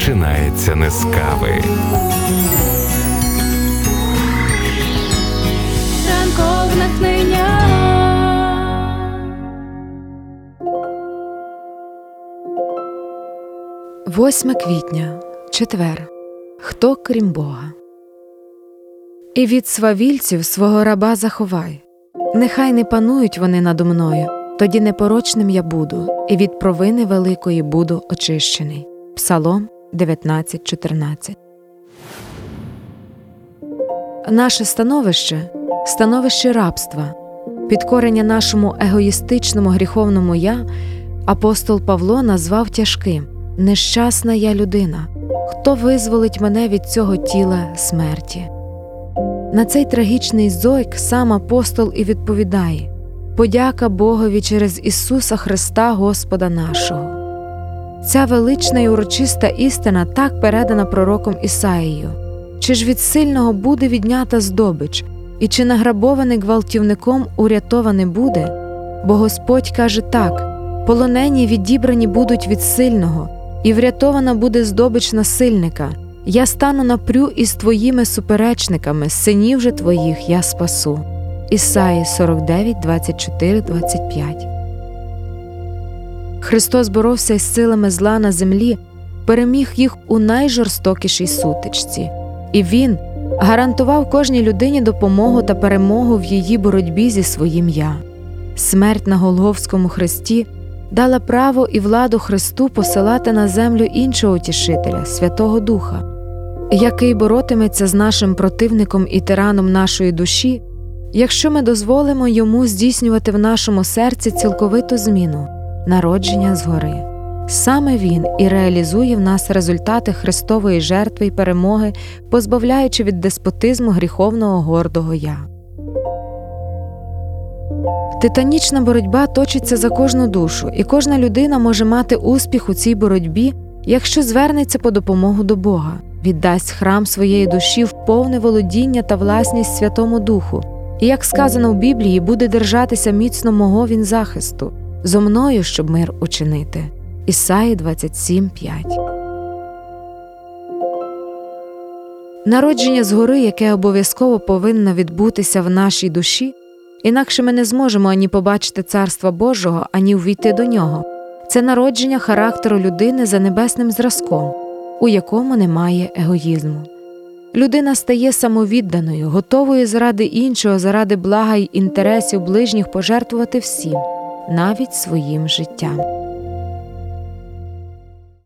починається не з кави. Ранкове натхнення. 8 квітня, четвер. Хто крім Бога? І від свавільців свого раба заховай. Нехай не панують вони надо мною, тоді непорочним я буду, і від провини великої буду очищений. Псалом 19:14. Наше становище рабства, підкорення нашому егоїстичному гріховному «я» апостол Павло назвав тяжким. «Нещасна я людина, хто визволить мене від цього тіла смерті?» На цей трагічний зойк сам апостол і відповідає: «Подяка Богові через Ісуса Христа Господа нашого». Ця велична і урочиста істина так передана пророком Ісаїю. Чи ж від сильного буде віднята здобич, і чи награбований гвалтівником урятований буде? Бо Господь каже так: «Полонені відібрані будуть від сильного, і врятована буде здобич насильника. Я стану напрю із твоїми суперечниками, синів же твоїх я спасу». Ісаї 49:24-25. Христос боровся із силами зла на землі, переміг їх у найжорстокішій сутичці. І Він гарантував кожній людині допомогу та перемогу в її боротьбі зі своїм «я». Смерть на Голгофському хресті дала право і владу Христу посилати на землю іншого утішителя, Святого Духа, який боротиметься з нашим противником і тираном нашої душі, якщо ми дозволимо йому здійснювати в нашому серці цілковиту зміну – народження згори. Саме Він і реалізує в нас результати Христової жертви і перемоги, позбавляючи від деспотизму гріховного гордого «я». Титанічна боротьба точиться за кожну душу, і кожна людина може мати успіх у цій боротьбі, якщо звернеться по допомогу до Бога, віддасть храм своєї душі в повне володіння та власність Святому Духу, і, як сказано в Біблії, буде держатися міцно мого Він захисту, зо мною, щоб мир учинити. Ісаї 27:5. Народження згори, яке обов'язково повинно відбутися в нашій душі, інакше ми не зможемо ані побачити Царства Божого, ані увійти до нього. Це народження характеру людини за небесним зразком, у якому немає егоїзму. Людина стає самовідданою, готовою заради іншого, заради блага й інтересів ближніх пожертвувати всім, навіть своїм життям.